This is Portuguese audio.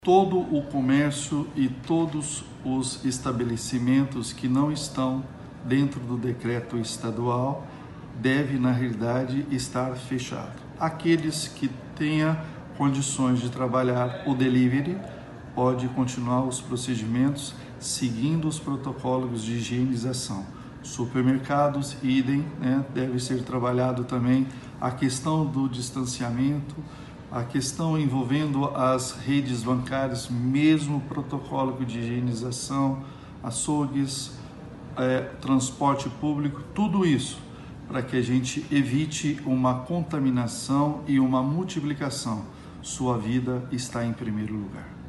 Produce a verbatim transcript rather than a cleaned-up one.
Todo o comércio e todos os estabelecimentos que não estão dentro do decreto estadual devem, na realidade, estar fechados. Aqueles que tenham condições de trabalhar o delivery pode continuar os procedimentos seguindo os protocolos de higienização. Supermercados, idem, né? Deve ser trabalhado também a questão do distanciamento, a questão envolvendo as redes bancárias, mesmo protocolo de higienização, açougues, é, transporte público, tudo isso para que a gente evite uma contaminação e uma multiplicação. Sua vida está em primeiro lugar.